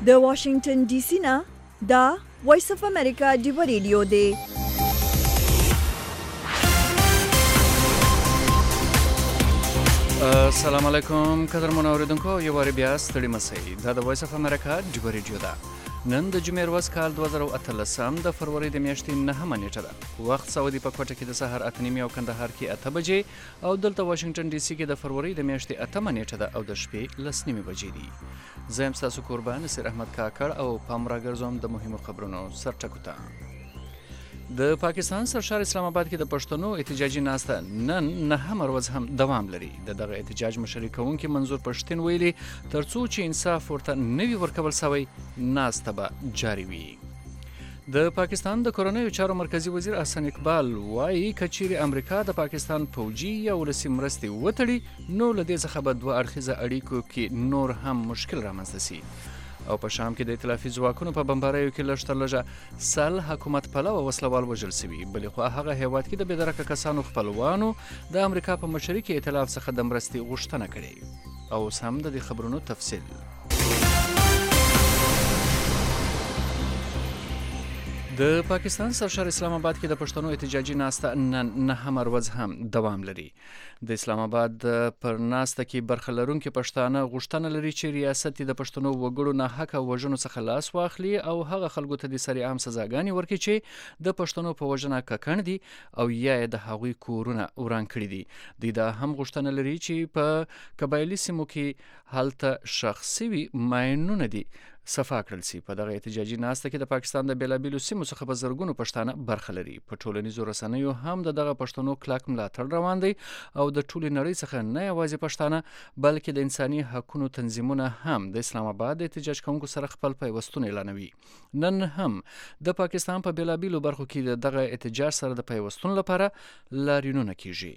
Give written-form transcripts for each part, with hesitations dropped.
د واشنگټن ډي سي نه دا وایس اف امریکا دی ریډیو دی. السلام علیکم قدرمن اوریدونکو، یو واری بیا ستړي مسئ. دا د وایس اف امریکا دی ریډیو ده. نن د جمعې ورځ کال 2018 د فروری د میاشتې 9 نیټه ده. وخت سعودي په کوټه کې د سحر 8:30 او کندهار کې 8 بجې او دلته واشنگټن ډي سي کې د فروری د میاشتې 8 نیټه ده او د شپې 10:30 بجې دي. زه یم ستاسو قربان نصیر احمد کاکړ او پام راګرځوم د مهمو خبرونو سرټکو ته. د پاکستان سرشار اسلام آباد کې د پښتنو احتجاجي ناسته نن 9 ورځ هم دوام لري. دغه احتجاج مشري کوونکي منظور پښتين ویلي ترڅو چې انصاف ورته نوي ورکول شوی ناسته به جاري وي. د پاکستان د کورنیو چارو مرکزی وزیر احسن اقبال وایي کچيري امریکا د پاکستان فوجي یا ولسي مرستې وتړي نو له دې څخه به دوه اړخیزه اړیکو کې نور هم مشکل رامنځته شي. او په شام کې د ائتلافي ځواکونو په بمباریو کې لږ تر لږه سل حکومت پلوه وسلوال وژل شوي. بلې خو هغه هیواد کې د بېدرکه کسانو خپلوانو د امریکا په مشري کې ائتلاف څخه د مرستې غوښتنه کړې. او اوس هم د دې خبرونو تفصیل. د پاکستان سرشار اسلام آباد کې د پښتنو احتجاجي ناسته نن 9 ورځ هم دوام لري. د اسلام آباد پر ناسته کې برخه لرونکي پښتانه غوښتنه لري چې ریاست د پښتنو وګړو نه حق وژنو څخه لاس واخلي او هغه خلکو ته د سری عام سزاګانې ورکړي چې د پښتنو په وژنه ککړ دي او یا د هغوی کورونه وران کړي دي. دا هم غوښتنه لري چې په قبایلی سیمو کې هلته شخصي وي ماینونه دي صفا کړل شي. په دغه احتجاجي ناسته کې د پاکستان د بیلابیلو سیمو څخه په زرګونو پښتانه برخه لري. په ټولنیزو رسنیو هم دغه پښتنو کلک ملاتړ روان دی او د ټولې نړۍ څخه نه یوازې پښتانه بلکې د انساني حقوقو تنظیمونه هم د اسلام آباد د احتجاج کوونکو سره خپل پیوستون اعلانوي. نن هم د پاکستان په بیلابیلو برخو کې دغه احتجاج سره د پیوستون لپاره لاریونونه کیږي.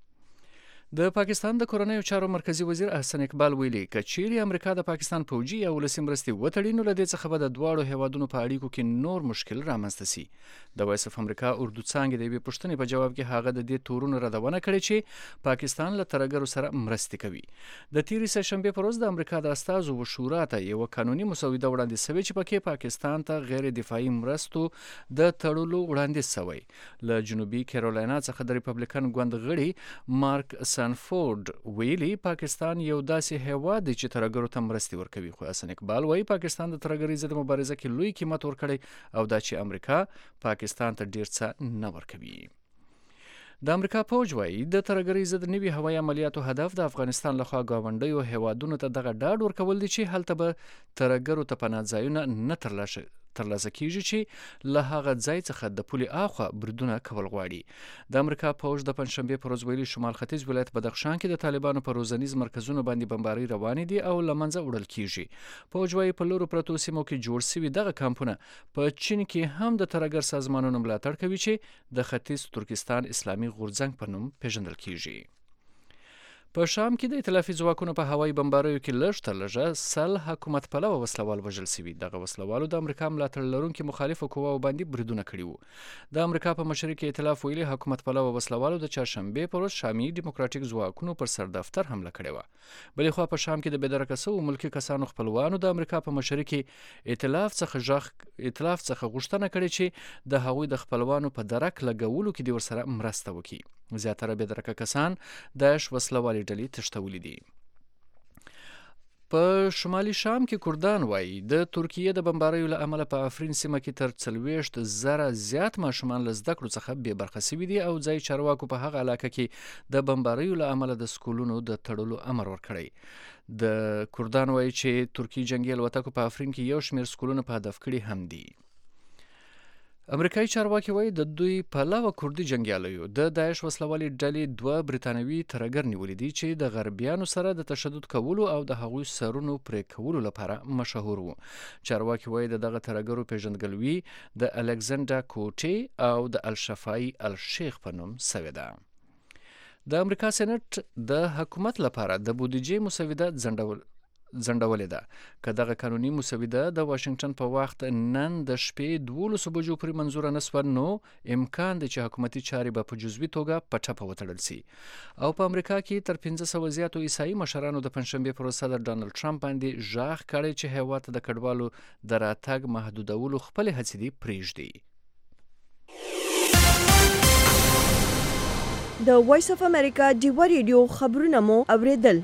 د پاکستان د کورنیو چارو مرکزی وزیر احسن اقبال ویلي کچيري امریکا د پاکستان فوجي یا ولسي مرستې وتړي نو له دې څخه به د دواړو هیوادونو په اړیکو کې نور مشکل رامنځته شي. د وایس اف امریکا اردو څانګې د یوې پوښتنې په جواب کې هغه د دې تورونو ردونه کړې چې پاکستان له ترهګرو سره مرستې کوي. د تیرې سهشنبې پر ورځ د امریکا د استازو شورا ته یو قانوني مسوده وړاندې شوې چې پکې پاکستان ته غیر دفاعي مرستو د تړلو وړاندیز شوی. له جنوبي کیرولینا څخه د ریپبلیکن ګوند غړي مارک سانفورد ویلي پاکستان یو داسې هیواد دی چې ترهګرو ته مرستې ورکوي. خو حسن اقبال وایي پاکستان د ترهګرۍ ضد مبارزه کې لوی قیمت ورکړی او دا چې امریکا پاکستان ته ډیر څه نه ورکوي. د امریکا پوج وایي د ترهګرۍ ضد نوي هوایي عملیاتو هدف د افغانستان لخوا ګاونډیو هیوادونو ته دغه ډاډ ورکول دي چې هلته به ترهګرو ته پناه ځایونه نه ترلاسه کیږي چې له هغه ځای څخه د پولې اخوا بریدونه کول غواړي. د امریکا پوج د پنځشنبې پر ورځ ویلي شمال ختیځ ولایت بدخشان کې د طالبانو په روزنیز مرکزونو باندې بمبارۍ روانې دي او له منځه وړل کیږي. پوج وایي په لورو پرتو سیمو کې جوړ شوي دغه کمپونه په چین کې هم د ترهګر سازمانونو ملاتړ کوي چې د ختیځ ترکستان اسلامي غورځنګ په نوم پیژندل کیږي. په شام کې د ائتلافي ځواکونو په هوایي بمباریو کې لږ تر لږه سل حکومت پلوه وسلوال وژل شوي. دغه وسلوالو د امریکا ملاتړ لرونکي مخالفو قواو باندې بریدونه کړي وو. د امریکا په مشري کې ائتلاف ویلي حکومت پلوه وسلوالو د چهارشنبې پر ورځ شامي ډیموکراټیک ځواکونو پر سر دفتر حمله کړې وه. بلې خوا په شام کې د بېدرکه شوو ملکي کسانو خپلوانو د امریکا په مشري کې ائتلاف څخه غوښتنه کړې چې د هغوی د خپلوانو په درک لګولو کې د ورسره مرسته وکړي. زیاتره بېدرکه کسان داعش وسلوالې ډلې تښتولي دي. په شمالي شام کې کردان وایي د ترکیې د بمباریو له امله په افرین سیمه کې تر 40,000 زیات ماشومان له زده کړو څخه بې برخه شوي دي او ځایي چارواکو په هغه علاقه کې د بمباریو له امله د سکولونو د تړلو امر ورکړی. د کردان وایي چې ترکیې جنګي الوتکو په افرین کې یو شمېر سکولونه په هدف کړي هم دي. امریکایي چارواکي وایي د دوی پلوه کردي جنګیالیو د داعش وسلوالې ډلې 2 برتانوي ترهګر نیولي دي چې د غربیانو سره د تشدد کولو او د هغوی سرونو پرې کولو لپاره مشهور وو. چارواکي وایي دغه ترهګرو پیژندګلوي د الکساندر کوټي او د الشفای الشیخ په نوم شوې ده. د امریکا سېنات د حکومت لپاره د بودیجې مسوده ځنډولې ده که دغه قانوني مسوده د واشنگټن په وخت نن د شپې 12 بجو پورې منظوره نه سوه نو امکان دی چې حکومتي چارې به په جزوي توګه په ټپه وتړل سي او په امریکا کې تر 1500 زیاتو عیسائی مشرانو د پنځشنبې پر ورځ صدر ډانلډ ټرمپ باندې ژغ کړی چې هیواد ته د کډوالو د راتګ محدودولو خپلې هڅې دي پرېږدي. د وایس اف امریکا ډیوا ریډیو خبرونه مو اوریدل.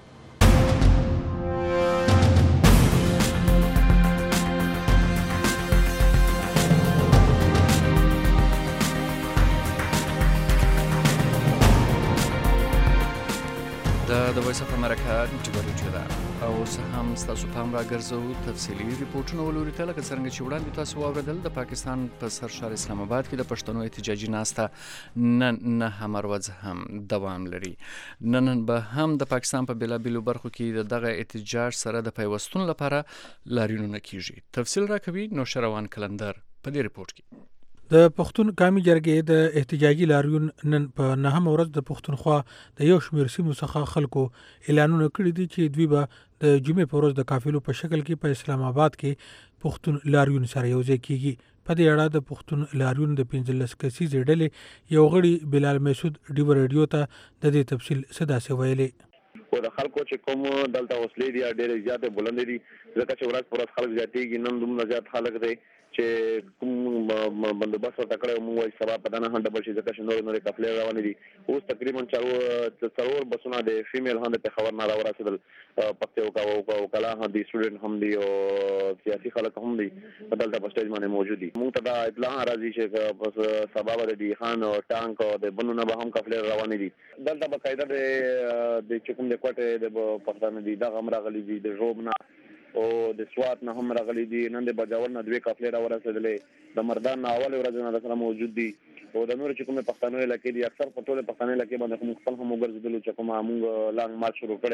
د وایس اف امریکا ډیوا ریډیو ده او اوس هم ستاسو پام راګرځو تفصیلي ریپورټونه ولوري ته لکه څرنګه چې وړاندې تاسو واورېدل د پاکستان په سرشار اسلام آباد کې د پښتنو احتجاجي ناسته نن 9 ورځ هم دوام لري. نن به هم د پاکستان په بېلابېلو برخو کې دغه احتجاج سره د پیوستون لپاره لاریونونه کیږي. تفصیل راکوي نوشروان کلندر په دې ریپورت کې. د پښتون قومي جرګې د احتجاجي لاریون نن په 9 ورځ د پښتونخوا د یو شمېر سیمو څخه خلکو اعلانونه کړي دي چې دوی به د جمعې په ورځ د قافلو په شکل کې په اسلام آباد کې پښتون لاریون سره یوځای کیږي. په دې اړه د پښتون لاریون د 15 کسیزې ډلې یو غړي بلال مسعود ډیوا ریډیو ته د دې تفصیل صداسې ویلې. او د خلکو چې کوم دلته وسلې دي ډېرې زیاتې بلندې دي ځکه چې ورځ پر ورځ خلک زیاتېږي. نن دومره زیات خلک دی چې کوم بندوبست ورته کړی موږ وایي سبا په دغه هنډه به شي ځکه چې نورې قافلې روانې دي. اوس تقریبا څلور بسونه د فیمیل هم د پېښور نه راورسېدل. پښتو او کلا هم دي سټوډنټ هم دي او سیاسي خلک هم دي دلته په سټیج باندې موجود دي. موږ ته دا اطلاع راځي چې سبا به د خان او ټانک او د بنونه به هم قافلې روانې دي. دلته باقاعده د چې کوم د کوټې د پښتانه دي دغه هم راغلي دي د ژوب نه او د سوات نه هم راغلي دي. نن د بجاور نه 2 قافلې راورسېدلې. د مردان نه اول ورځ نه سره موجود دي او د نور چې کومه پښتنو علاقې دي اکثر په ټوله پښتنو علاقې باندې کوم خپل هم وګرځېدل چې کومه موږ لانګ مارچ شروع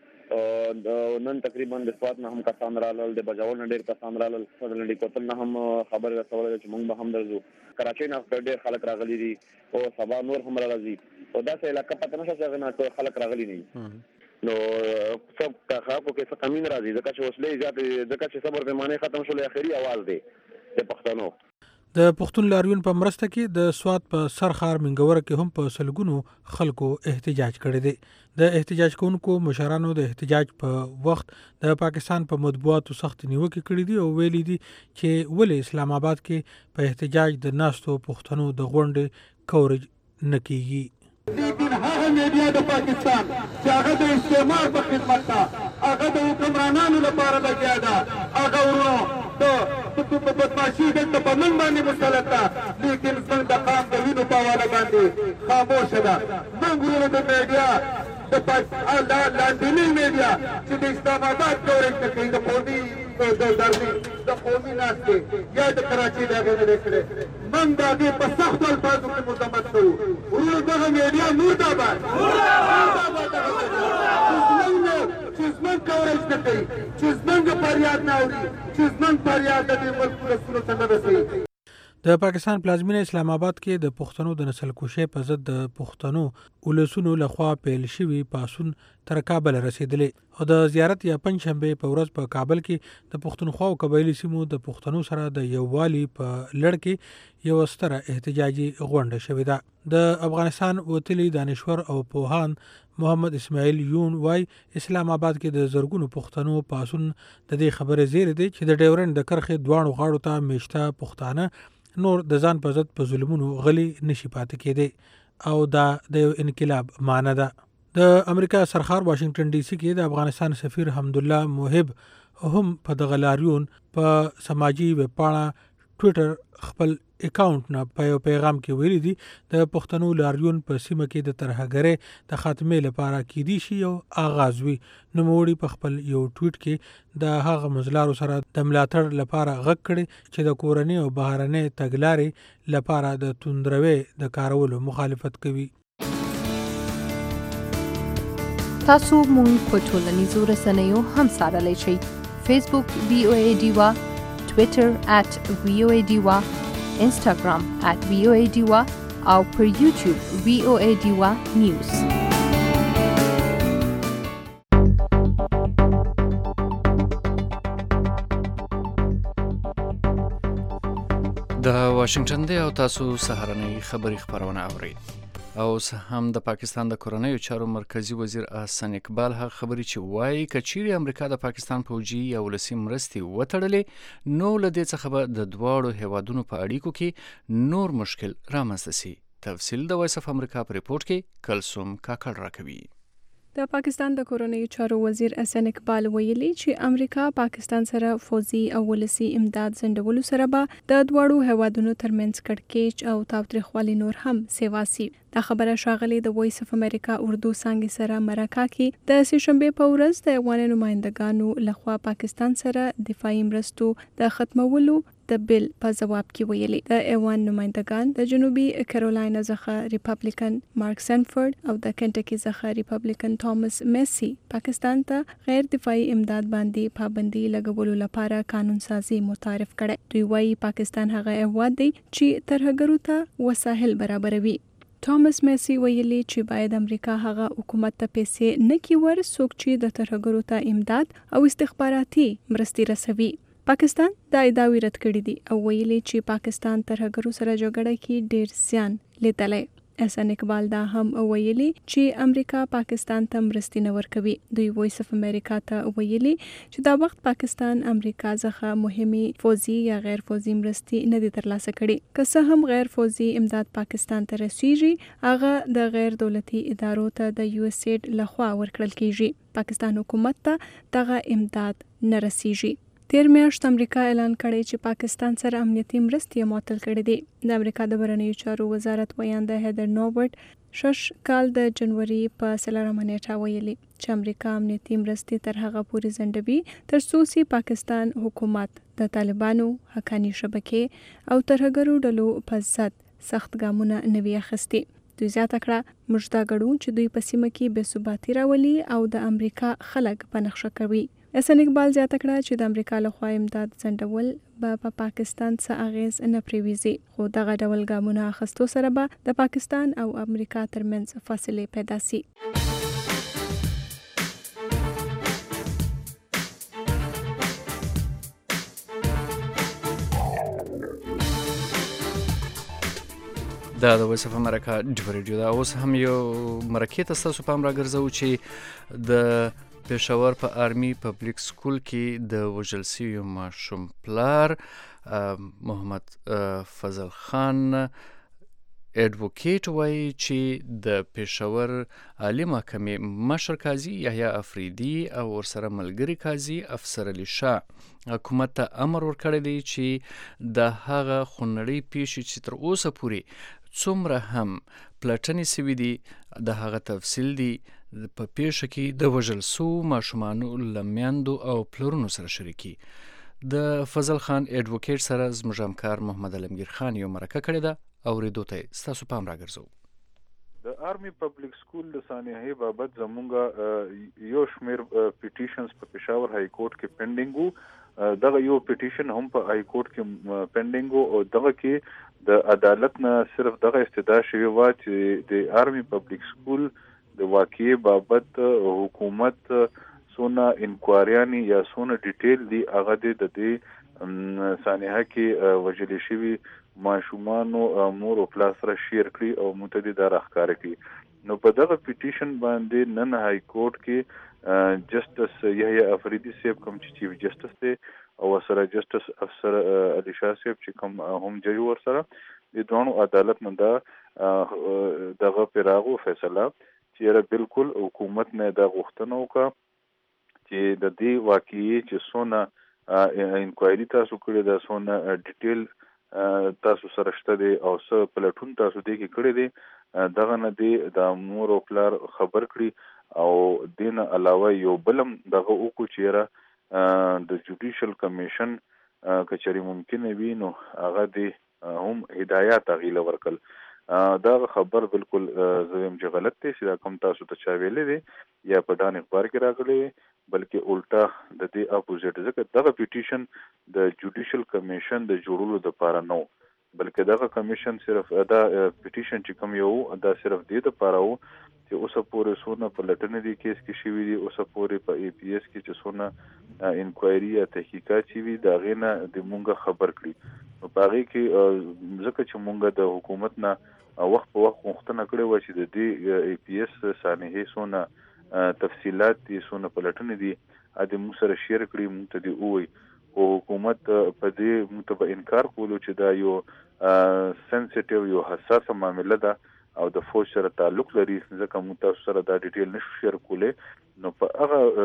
کړو. نن تقریبا د سوات نه هم کسان رالل د بجاور نه ډېر کسان رالل د کوتل نه هم خبر رسول چې موږ به هم درځو. کراچۍ نه ډېر خلک راغلي دي او سبا نور هم راځي او دا څه علاقه پته نشته چې نه خلک راغلي نه نو سب کا خاطر کې څه کمین راځي ځکه چې وسلې زیات ځکه چې صبر پیمانه ختم شول. اخري आवाज دی د پښتنو. د پښتون لاریون په مرسته کې د سوات په سرخار منګوره کې هم په سلګونو خلکو احتجاج کړی دی. د احتجاج کوونکو مشرانو د احتجاج په وخت د پاکستان په مطبوعاتو سخت نیوکې کړې دي او ویلي دي چې ولې اسلام آباد کې په احتجاج د ناستو پښتنو د غونډې کورج نه کیږي. لیکن هغه میډیا د پاکستان چې هغه د استعمار په خدمت ده هغه د حکمرانانو لپاره لګیا ده هغه ورو د بدماشي دلته په من باندې مسلط ده لیکن څنګه د قام د وینو په حواله باندې خاموشه ده. موږ ورو د میډیا د پاکستان لاندینی میډیا چې د اسلام آباد کورج نه کوي د قومي د قومي ناستې یا د کراچۍ د هغې نه دی کړی. موږ د هغې په سختو الفاظو کې مذمت کوو. ورو دغه میډیا مرداباد چې زموږ کورج نه کوي چې زموږ فریاد نه اوري چې زموږ فریاد د دې ملک ولسونو ته نه رسوي. د پاکستان پلازمینه اسلام آباد کې د پښتنو د نسل کشۍ په ضد د پښتنو ولسونو لخوا پیل شوي پاسون تر کابل رسیدلې او د زیارت یا پنځشنبه په ورځ په کابل کې د پښتونخوا او قبایلی سیمو د پښتنو سره د یووالي په لړ کې یو ستره احتجاجي غونډه شوې ده. د افغانستان وتلي دانشور او پوهان محمد اسماعیل یون وای اسلام آباد کې د زرګونو پښتنو پاسون د دې خبرې زیری دی چې د ډیورند د کرخې دواړو غاړو ته میشته پښتانه نور د ځان په ضد په ظلمونو غلي نشي پاتې کېدی او دا د یو انقلاب معنی ده. د امریکا سرخار واشنگټن ډي سي کې د افغانستان سفیر حمدالله موهب هم په دغه لاریون په سماجی ویب پاڼه ټویټر خپل اکاونټ نه په یو پیغام کې ویلي دي د پښتنو لاریون په سیمه کې د ترهګرۍ د خاتمې لپاره کیدی شي او آغاز وي. نوموړي په خپل یو ټویټ کې د هغه مزلارو سره د ملاتړ لپاره غږ کړی چې د کورنۍ او بهرنۍ تګلارې لپاره د توندروي د کارولو مخالفت کوي. تاسو مونږ په ټولنیزو رسنیو هم سارلی شئ. فیسبوک VOA ډیوا، ټویټر @VOA ډیوا، انستاګرام @VOA ډیوا او پر یوټیوب VOA ډیوا نیوز. د واشنگټن دی او تاسو سهارنۍ خبری خبرونه اورئ. او هم د پاکستان د کورنیو چارو مرکزی وزیر احسن اقبال هغه خبري چې وایي کچيري امریکا د پاکستان پوجي یا ولسی مرستي وټړلې نو لدې څخه به د دواړو هیوادونو په اړیکو کې نور مشکل رامنځته سي. تفصیل د وایس اف امریکا په ریپورت کې کلثوم کاکړ راکوي. د پاکستان د کورنیو چارو وزیر احسن اقبال ویلي چې امریکا پاکستان سره فوزي او ولسی امداد زندولو سره به د دواړو هیوادونو ترمنځ کړکېچ او تاوتریخوالي نور هم سیواسي. دا خبره شاغلي د وایس اف امریکا اردو څانګې سره مرکه کې د سهشنبه په ورځ د افغان نمائندګانو لخوا پاکستان سره دفاعي مرستو د ختمولو د بل په جواب کې ویلي. د ایوان نمائندگان د جنوبي کیرولاینا څخه ریپبلیکن مارک سنفورد او د کنټکی څخه ریپبلیکن توماس میسی پاکستان ته غیر دفاعي امداد باندې پابندي لګولو لپاره قانون سازي متعارف کړي. دوی وايي پاکستان هغه هیواد دی چې ترهګرو ته وسایل برابروي. توماس میسی ویلي چې باید امریکا هغه حکومت ته پیسې نه کړي څوک چې د ترهګرو ته امداد او استخباراتي مرستې رسوي. پاکستان دا ادعاوې رد کړې دي او ویلي چې پاکستان ترهګرو سره جګړه کې ډېر زیان لیدلی. احسن اقبال دا هم ویلي چې امریکا پاکستان ته مرستې نه ورکوي. دوی وایس اف امریکا ته ویلي چې دا وخت پاکستان امریکا څخه مهمه فوزي یا غیر فوزي مرستې نه دي ترلاسه کړي. که څه هم غیر فوزي امداد پاکستان ته رسیږي هغه د غیر دولتي ادارو ته د یو اس ایډ لخوا ورکړل کیږي. پاکستان حکومت ته دغه امداد نه رسیږي. تیر میاشت امریکا اعلان کړی چې پاکستان سره امنیتي مرستې معطل کړې دي. د امریکا د بهرنیو چارو وزارت ویانده هیدر نوبرټ 6 کال د جنوري په 4 نیټه ویلي چې امریکا امنیتي مرستې تر هغه پورې ځنډوي تر څو چې پاکستان حکومت د طالبانو حقاني شبکې او ترهګرو ډلو په ضد سخت ګامونه نه وي اخیستي. دوی زیاته کړه موږ دا ګڼو چې دوی په سیمه کې بې ثباتي راولي او د امریکا خلک په نقشه کوي. احسن اقبال زیاته کړه چې د امریکا لخوا امداد ځنډول په پاکستان څخه اغیز نه پریوزي خو دغه ډول ګامونه اخیستو سره به د پاکستان او امریکا ترمنځ فاصله پیدا سي. دا د وایس اف امریکا ډیو ریډیو دا اوس هم یو مرکه تاسو په امر راګرځو چې د پېښور په آرمي پبلک سکول کې د وژل شوي ماشوم پلار محمد فضل خان اډوکیټ وایي چې د پېښور عالی محکمې مشر قاضي یحیی افریدي او ورسره ملګري قاضي افسر علي شاه حکومت ته امر ورکړی دی چې د هغه خونړۍ پیښې چې تر اوسه پورې څومره هم پلټنې سوي دي د هغه تفصیل دی په پیښه کې د وژل شوو ماشومانو له میندو او پلرونو سره شریکي. د فضل خان اډوکیټ سره زموږ همکار محمد علمگیر خان یو مرکه کړې ده اورېدو ته ستاسو پام راګرځو. د آرمي پبلک سکول د سانحې بابت زمونږ یو شمیر پیټیشنز په پېښور های کورټ کې پینډینګ وو. دغه یو پیټیشن هم په های کورټ کې پینډینګ وو او دغه کې د عدالت نه صرف دغه استدعا شوې وه چې د آرمي پبلک سکول د واقعي بابت حکومت سونه انکوایریانی یا سونه ډیټیل دی هغه د دې سانحه کې وژل شوي ماشومانو مور او پلار سره شیر کړي او متعدد راخکار کړي. نو په دغه پیټیشن باندې نن های کورټ کې جسټس یحیی افریدي صاحب کوم چې چیف جسټس دی او سره جسټس افسر علي شاه صاحب چې کوم هم جج ور سره د دوه عدالت نه دغه پیراغو فیصله چې بالکل حکومت نه دا غوښتنه وکړه چې د دې واقعي چې سونه انکوایری تاسو کړی دا سونه ډیټیل تاسو سره شته دی او څه پلټون تاسو دې کې کړی دی دغه نه دی د مور او پلار خبر کړي او دین علاوه یو بلم دغه وکړو چې د جوډیشل کمیشن کچري ممکن وي نو هغه دی هم هدایت غیله ورکل. دا خبر بالکل زویم چې غلط دی چې دا کوم تاسو ته چا ویلې دی یا په دان اخبار کې راغلی بلکې الټا د دې اپوزیټ ځکه دغه پیټیشن د جوډیشل کمیشن د جوړولو لپاره نو بلکې دغه کمیشن صرف دا پیټیشن چې کوم یو دا صرف دې لپاره وو چې اوسه پورې سونه په لټنې دی کیس کې شوی دی اوسه پورې په ای پی ایس کې چې سونه انکوایری یا تحقیقات شوی دا غینه د مونږه خبر کړی په هغه کې ځکه چې مونږ د حکومت نه وخت په وخت غوښتنه کړې و چې د دې ای پی ایس سانحې سونه تفصيلات دي سونه پلټنې دي د موږ سره شیر کړی مونږ ته دی وای او حکومت په دې متبع انکار کولو چې دا یو سنسټیو یو حساسه معاملې ده او د فوج سره تعلق لري ځکه موږ تاسو سره دا ډیټیل نشو شیر کولای نو په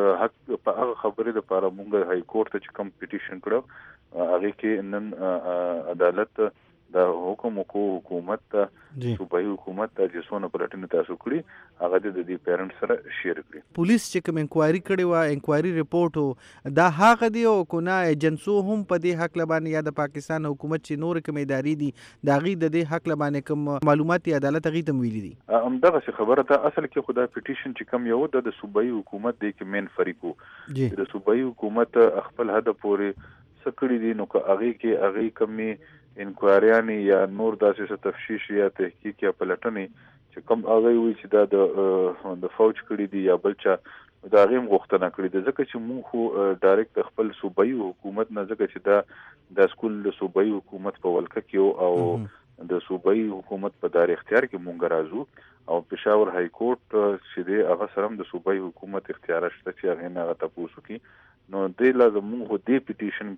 هغه خبرې د لپاره موږ هاي کورټ ته چې کوم پټیشن کړو هغه کې نن عدالت د حکومت ته صوبایي حکومت ته چې څونه پلټنې تاسو کړی هغه د دې پیرنټ سره شیر کړی. پولیس چې کوم انکوایري کړې و انکوایري ریپورت دا هغه دی او کونه ایجنسو هم په دې حق لبانې یا د پاکستان حکومت چې نور کوم ادارې دي دا غي د دې حق لبانې کوم معلومات عدالت غي تم ویلي دي. همدغه خبره ته اصل کې خدای پټیشن چې کوم یو د صوبایي حکومت دی کې مین فریقو د صوبایي حکومت خپل هدف پورې سکړی دي نو که هغه کې هغه کمی انکوایریانی یا نور داسې تفتیش یا تحقیق یا پلټنې چې کوم هغه وی چې دا د فوج کړی دی یا بلچا دا غیم غوښتنه کړی دی ځکه چې موږ خو ډایرکټ خپل صوبایي حکومت نه ځکه چې د سکول د صوبایي حکومت په ولکه کې او د صوبایي حکومت په دار اختیار کې مونږ راځو او پېښور هاي کورټ چې دی هغه سره د صوبایي حکومت اختیار شته چې هغه نه تاسو کې نو د لازم موږ د پټیشن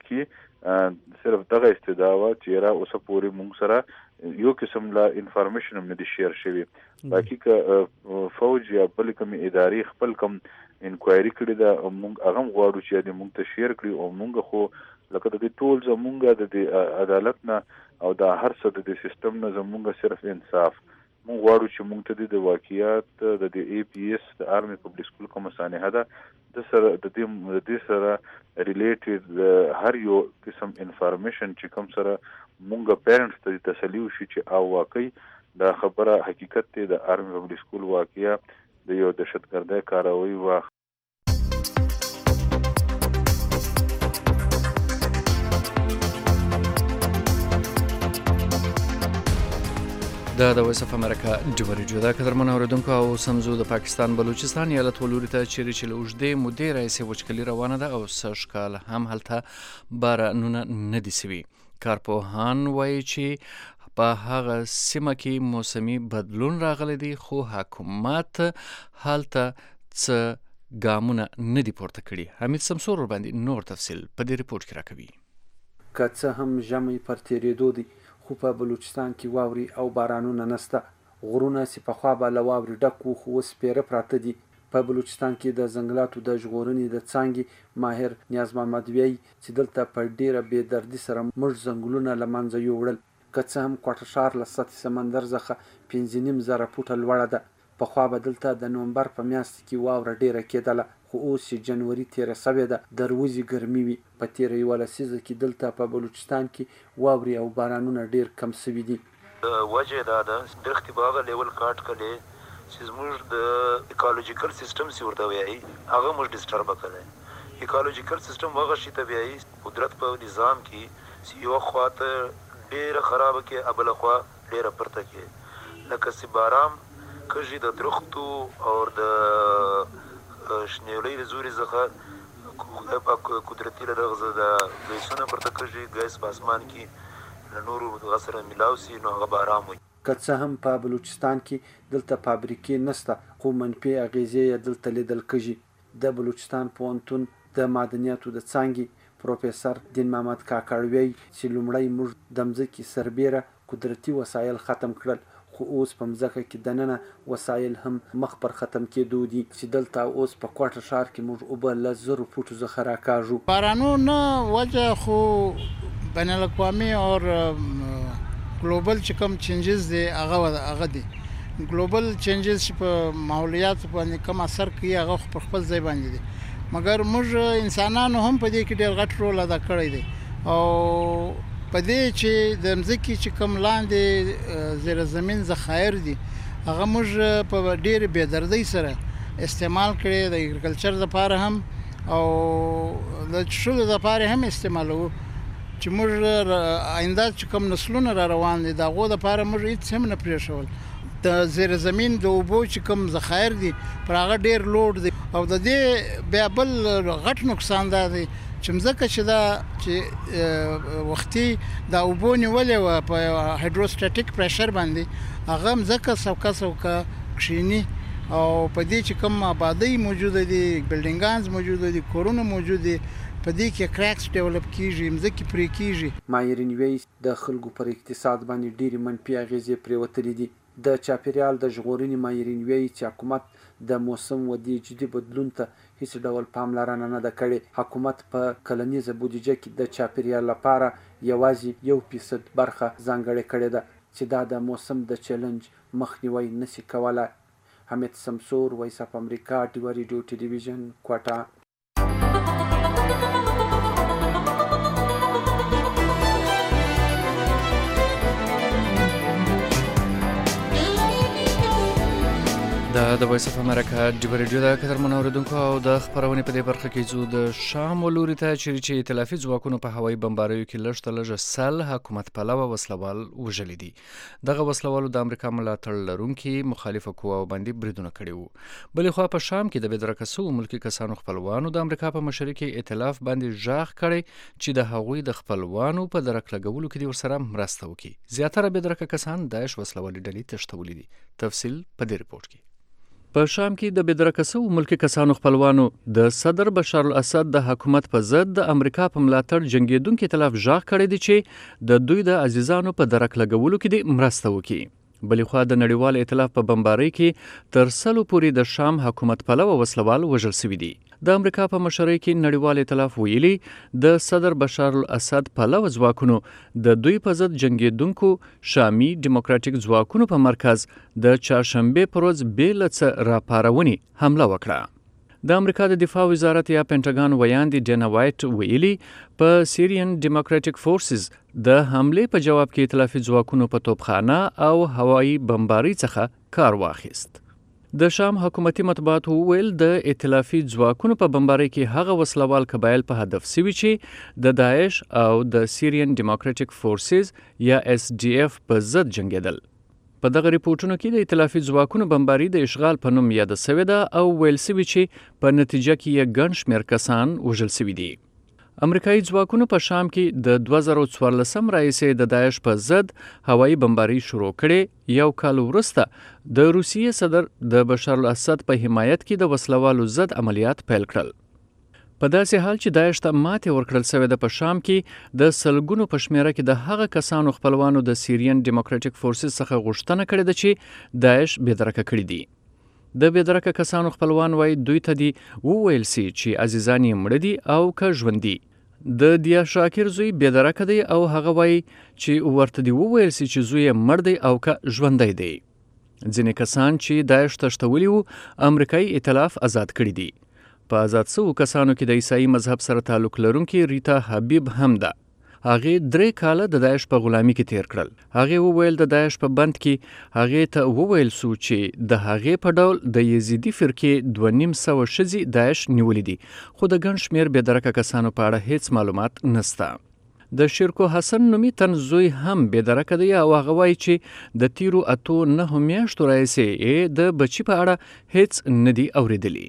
کې صرف دغه استدعا و چې را اوسه پوری موږ سره یو قسم لا انفارمیشن هم نه شیر شوی باقي که فوج یا بل کوم اداري خپل کوم انکوایري کړی دا موږ هغه غواړو چې د موږ ته شیر کړی او موږ خو لکه د ټول زمونږ د عدالت نه او د هر څه د سیستم نه زمونږ صرف انصاف موږ غواړو چې موږ ته د واقعیت د ای پی ایس د آرمي پبلک سکول کوم سانحه ده د سره د دې سره ریلیټډ هر یو قسم انفارمیشن چې کوم سره موږ پیرنټس ته تسلی وشي چې او واقعي دا خبره حقیقت ته د آرمي پبلک سکول واقعیا د یو دهشتګردۍ کاروي و د وایس اف امریکا ډیوري جوړه قدرمن اوریدونکو او سمزو د پاکستان بلوچستان ایالت ولوري ته چې لوجدې مودې راځي وچکلي روانه ده او سشکال هم هلته بارانونه نه دي سوي کارپوهان وایي چې په هغه سیمه کې موسمي بدلون راغلی دی خو حکومت هلته څه ګامونه نه دي پورته کړي. حمید سمسور باندې نور تفصیل په دې ریپورت کې راکوي. که څه هم ژمی پر تېرېدو دی خو په بلوچستان کې واوري او بارانونه نسته غرونه چې پخوا به له واورې ډک وو خو اوس پیره پراته دي. په بلوچستان کې د ځنګلاتو د ژغورنې د څانګې ماهر نیاز محمد ویایي چې دلته په ډیره بې دردي سره موږ ځنګلونه له منځه یوړل. که څه هم کوټه ښار له سطح سمندر څخه 5.5 فوټه لوړه ده. پخوا به دلته د نومبر په میاشت کې واوره ډیره کېدله خو اوس چې جنوري تیره سوې ده د روزي ګرمي وي. په تیره یوه لسیزه کې دلته په بلوچستان کې واورې او بارانونه ډیر کم سوي دي. وجه دا ده درختې به هغه لیول کاټ کړی چې زموږ د ایکالوجیکل سیستم چې ورته وایي هغه موږ ډسټربه کړی. ایکالوجیکل سیستم هغه شي ته وایي قدرت په نظام کې چې یوه خوا ته ډیره خرابه کې بله خوا ډیره پرته کې لکه چې باران کږي د درختو او د شنیولۍ د زوري څخه قدرتي لرغزه د ګیسونه پرته کږي ګیس په اسمان کې له نورو دغه سره میلاو سي نو هغه باران وي. که څه هم په بلوچستان کې دلته فابریکې نسته خو منفي اغیزې یې دلته لیدل کېږي. د بلوچستان پوهنتون د معدنیاتو د څانګې پروفیسر دین محمد کاکړ وایي چې لومړی موږ د مځکې سربیره قدرتي وسایل ختم کړل خو اوس په مځکه کې دننه وسایل هم مخ پر ختم کېدو دي چې دلته اوس په کوټه ښار کې موږ اوبه له 1000 فوټو څخه راکاږو. بارانونه وجه خو بین الاقوامی او ګلوبل چې کوم چینجز دي هغه دي. ګلوبل چینجز چې په ماحولیات باندې کوم اثر کوي هغه په خپل ځای باندې دي مګر موږ انسانانو هم په دې کې ډېر غټ رول ادا کړی دی او په دې چې د مځکې چې کوم لاندې زیر زمین ذخایر دي هغه موږ په ډېر بې دردۍ سره استعمال کړی د اګریکلچر لپاره هم او د څښلو لپاره هم استعمالوو چې موږ آینده چې کوم نسلونه را روان دي د هغو لپاره موږ هېڅ هم نه پرېښول. د زیر زمين د اوبو چې کوم ذخایر دي پر هغه ډیر لوډ دي او د دې بیا بل غټ نقصان دی چې مځکه چې دا چې وختي د اوبو نیولې و په هایدروستاتیک پریشر باندې هغه مځکه سوکا کښینی او په دې چې کوم آبادی موجوده دي بلډینګانز موجوده دي کورونه موجوده دي په دې کې کراکس ډیولپ کیږي مځکه پرې کیږي ماهرین وایي د خلکو پر اقتصاد باندې ډېری منفي اغیزې پرېوتلې دي د چاپیریال د ژغورنې ماهرین وایي چې حکومت د موسم ودې جدي بدلون ته هیڅ ډول پاملرنه نه ده کړې حکومت په کلنیزه بودیجه کې د چاپیریال لپاره یوازې 1% برخه ځانګړې کړې ده چې دا د موسم د چیلنج مخنیوي نشي کولای حمید سمسور وایس اف امریکا ډیو ریډیو ټلویزیون کوټه د وایس اف امریکا ډیو ریډیو د قدرمنو اوریدونکو او د خبرونې په دې برخه کې ځو د شام ولوري ته چې ائتلافي ځواکونو په هوایي بمباریو کې لږ ته لږ سل حکومت پلوه وسلوال وژلي دي دغه وسلوالو د امریکا ملاتړ لرونکي مخالفه قواو باندې بریدونه کړي وو بلې خوا په شام کې د بېدرکه سوو ملکي کسانو خپلوانو د امریکا په مشرۍ کې ائتلاف باندې ژغ کړی چې د هغوی د خپلوانو په درک لګولو کې ورسره مرسته وکړي زیاتره بېدرکه کسان داعش وسلوالي ډلې تښتولي دي تفصیل په دې رپورټ کې په شام کې د بېدرکه سوو ملکي کسانو خپلوانو د صدر بشار الاسد د حکومت په ضد د امریکا په ملاتړ جنګېدونکي ائتلاف ژغ کړی دی چې د دوی د عزیزانو په درک لګولو کې دې مرسته وکړي بلې خوا د نړیوال ائتلاف په بمبارۍ کې تر سلو پورې د شام حکومت پلوه وسلوال وژل سوي دي د امریکا په مشرۍ کې نړیوال ائتلاف ویلي د صدر بشار الاسد پلوه ځواکونو د دوی په ضد جنګېدونکو شامي ډیموکراټیک ځواکونو په مرکز د چهارشنبې په ورځ بې له څه راپارونې حمله وکړه د امریکا د دفاع وزارت یا پینټاګان ویاندې ډینا وایټ ویلي په سیریان ډیموکراټیک فورسز د حملې په جواب کې ائتلافي ځواکونو په توپخانه او هوایي بمبارۍ څخه کار واخیست د شام حکومتي مطبوعاتو وویل د ائتلافي ځواکونو په بمبارۍ کې هغه وسلوال قبایل په هدف سوي چې د داعش او د سیریان ډیموکراټیک فورسز یا SDF په ضد جنګېدل په دغه ریپورتونو کې د ائتلافي ځواکونو بمباري د اشغال په نوم یاد شوې ده او ویل شوي چې په نتیجه کې یې ګڼ شمېر کسان وژل شوي دي امریکایي ځواکونو په شام کې د 2014 راهیسې د داعش په ضد هوایي بمباري شروع کړې یو کال وروسته د روسیې صدر د بشار الاسد په حمایت کې د وسلوالو ضد عملیات پیل کړل په داسې حال چې داعش ته ماتې ورکړل شوې ده په شام کې د سلګونو په شمېره کې د هغه کسانو خپلوانو د سیریان ډیموکراټیک فورسز څخه غوښتنه کړې ده چې داعش بېدرکه کړي دي د بېدرکه کسانو خپلوان وایي دوی ته دي وویل سي چې عزیزان یې مړه دي او که ژوندي د دیا شاکر زوی بېدرکه دی او هغه وایي چې ورته دي وویل سي چې زوی یې مړ دی او که ژوندی دی ځینې کسان چې داعش تښتولي وو امریکایي ائتلاف آزاد کړي دي په آزاد شوو کسانو کې د عیسائی مذهب سره تعلق لرونکي ریتا حبیب هم ده هغې 3 کاله د داعش په غلامي کې تیر کړل هغې وویل د داعش په بند کې هغې ته وویل سو چې د هغې په ډول د یزیدي فرقې 250 ښځې داعش نیولې دي خو د ګڼ شمېر بېدرکه کسانو په اړه هیڅ معلومات نشته د شیرکو حسن نومي تن زوی هم بېدرکه دی او هغه وایي چې د تیرو 8 میاشتو راهیسې د بچي په اړه هیڅ نه دي اورېدلي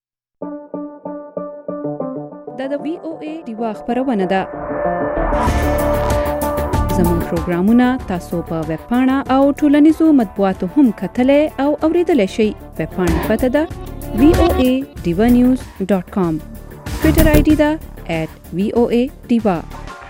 دا د VOA ډیوا خبرونه ده زموږ پروګرامونه تاسو په ویب پاڼه او ټولنیزو مطبوعاتو هم کتلای او اوریدلای شئ ویب پاڼه پته ده voadivanews.com ټویټر آی ډی ده @voadiva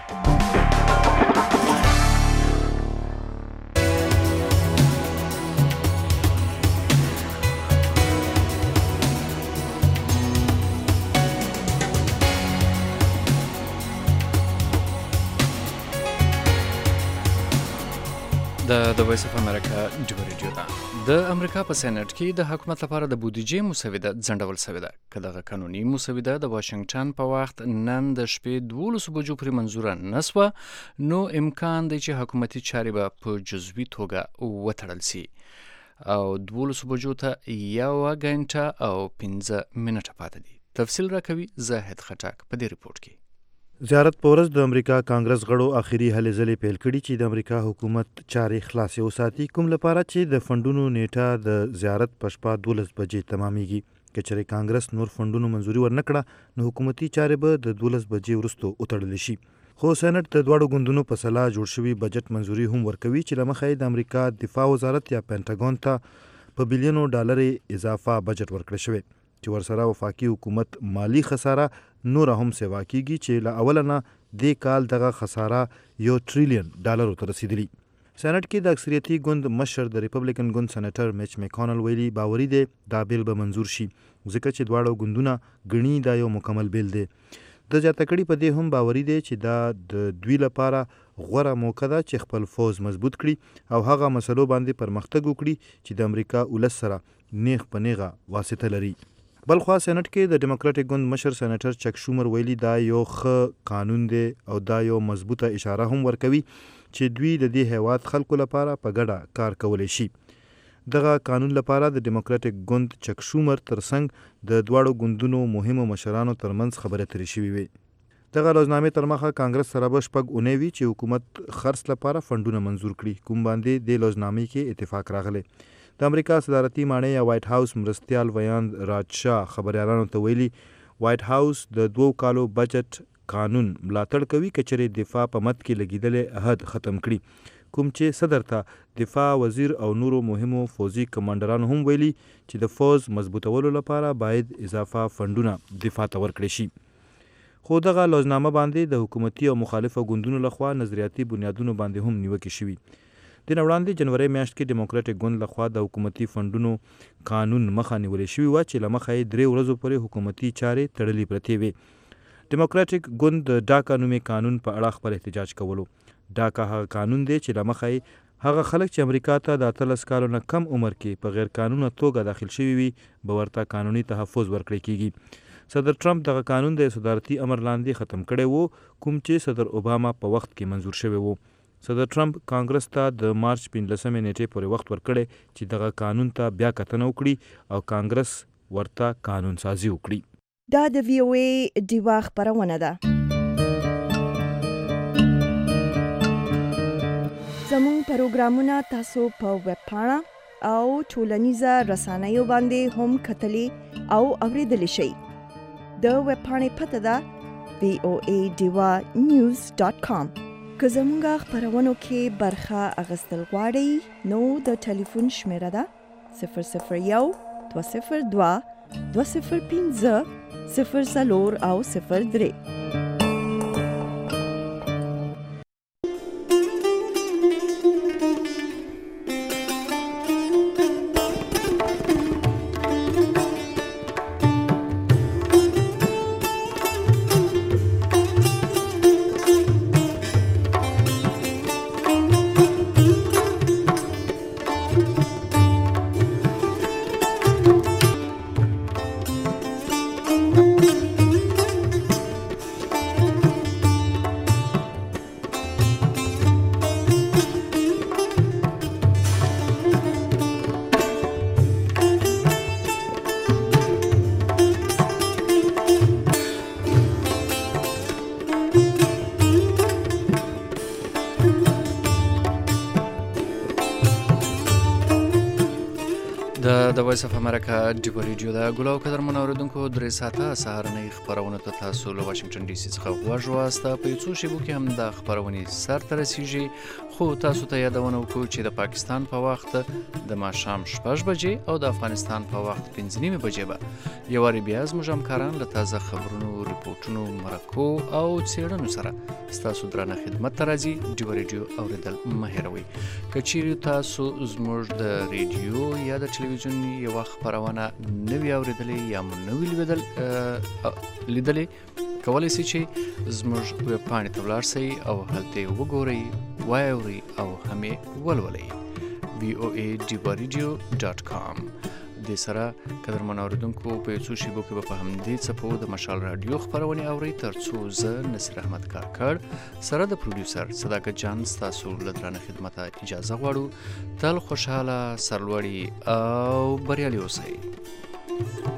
د وایس اف امریکا ډیو ریډیو ده د امریکا په سېنات کې د حکومت لپاره د بودیجې مسوده ځنډول شوې ده که دغه قانوني مسوده د واشنگټن په وخت نن د شپې 12 بجو پورې منظوره نه شوه نو امکان دی چې حکومتي چارې به په جزوي توګه وتړل شي او 12 بجو ته 1 غنټه او 15 منټه پاتې دي تفصیل راکوي زاهد خټک په دې ریپورت کې زیارت پورز د امریکا کانګرس غړو اخیری هلې ځلې پیل کړي چې د امریکا حکومت چارې خلاصې وساتي، کوم لپاره چې د فندونو نیټه د زیارت په شپه 12 بجې تمامیږي. که چېرې کانګرس نور فندونو منځوري ورنکړه نو حکومتي چارې به د 12 بجې وروسته وتړل شي. خو سېنات د دواړو ګوندونو په سلا جوړ شوي بجټ منځوري هم ورکوي چې له مخې د امریکا دفاع وزارت یا پینټاګون ته په بلیونو ډالر اضافه بجټ ورکړل شوی چې ورسره وفاقي حکومت مالی خساره نور هم سیوا کیږي چې له اوله نه دې کال دغه خساره $1 ټریلیون ته رسیدلی. سېنات کې د اکثریتي ګوند مشر د ریپبلیکن ګوند سېنیټر میچ میکانل ویلي باوري دی دا بیل به منظور شي ځکه چې دواړو ګوندونه ګڼي دا یو مکمل بیل دی. د زیاته کړي په دې هم باوري دی چې دا د دوی لپاره غوره موقع ده چې خپل فوز مضبوط کړي او هغه مسلو باندې پرمختګ وکړي چې د امریکا ولس سره نیغ په نیغه واسطه لري. بلخوا سېنات کې د ډیموکراټک ګوند مشر سېنیټر چک شومر ویلي دا یو ښه قانون دی او دا یو مضبوطه اشاره هم ورکوي چې دوی د دې هیواد خلکو لپاره په ګډه کار کولی شي. دغه قانون لپاره د ډیموکراټک ګوند چک شومر ترڅنګ د دواړو ګوندونو مهمو مشرانو ترمنځ خبرې اترې شوې وي. دغه لوزنامې تر مخه کانګرس سره به شپږ اونۍ وي چې حکومت خرڅ لپاره فندونه منظور کړي، کوم باندې د لوزنامې کې اتفاق راغلی. د امریکا صدارتي ماڼۍ یا وایټ هاوس مرستیال ویاند راجشاه خبریالانو ته ویلي وایټ هاوس د 2 کالو بجټ قانون ملاتړ کوي که چېرې دفاع په مد کې لګېدلی عهد ختم کړي، کوم چې صدر ته دفاع وزیر او نورو مهمو فوزي کمانډرانو هم ویلي چې د فوز مضبوطولو لپاره باید اضافه فندونه دفاع ته ورکړي شي. خو دغه لوزنامه باندې د حکومتي او مخالفه ګوندونو لخوا نظریاتي بنیادونو باندې هم نیوکې شوي. د نه وړاندې جنوري میاشت کې ډیموکراټک ګوند لخوا د حکومتي فندونو قانون مخه نیولې شوې وه چې له مخه یې 3 ورځو پورې حکومتي چارې تړلې پرتې وې. ډیموکراټک ګوند د ډاکا نومې قانون په اړه خپل احتجاج کولو. ډاکا هغه قانون دی چې له مخه یې هغه خلک چې امریکا ته د 13 کالو نه کم عمر کې په غیر قانونه توګه داخل شوي وي به ورته قانوني تحفظ ورکړی کیږي. صدر ټرمپ دغه قانون د صدارتي امر لاندې ختم کړی وو کوم چې صدر اوباما په وخت کې منظور شوی وو. صدر ټرمپ کانګرس ته د مارچ 15 نیټې پورې وخت ورکړی چې دغه قانون ته بیا کتنه وکړي او کانګرس ورته قانون سازي وکړي. دا د وی او ای ډیوا خبرونه ده. زموږ پروګرامونه تاسو په ویب پاڼه او ټولنیزه رسنیو باندې هم کتلی او اوریدلی شئ. د ویب پاڼې پته ده voadiwanews.com. که زمونږ خبرونو کې برخه اخیستل غواړئ نو د ټلیفون شمیره ده 001 202 205 04 او 03. د وایس اف امریکا ډیو ریډیو دا ګلو قدر منوردونکو درې ساعته سهارنۍ خبرونه ته تاسو له واشنگټن ډي سي څخه غوږ واسطه په څو شیبو کې هم د خبرونې سر ته رسیږي. خو تاسو ته یادونه وکړو چې د پاکستان په وخت د ماښام 6 بجې او د افغانستان په وخت 5:30 بجې به یو واری بیا زموږ همکاران له تازه خبرونو ریپورتونو مرکو او څېړنو سره ستاسو درانه خدمت ته راځي. ډیو ریډیو اوریدل مه هېروئ. که چیرې تاسو زموږ د ریډیو یا د ټلویزیون یو خبرونه نوی اوریدلې یا مو نوی لیدلې کولی شئ چې زموږ ویب پاڼې ته ولاړ شئ او هلته یې وګورئ، واورئ او هم یې ولولئ. voadiwanews.com. د سره قدرمن اوریدونکو په څو شیبو کې په همدې څپو د مشال رادیو خبرونه اورئ ترڅو زه نصر احمد کاکړ سره د پروډوسر صداقت جان ستاسو له درانه خدمت اجازه غواړو. تل خوشاله، سرلوړي او بریالي اوسئ.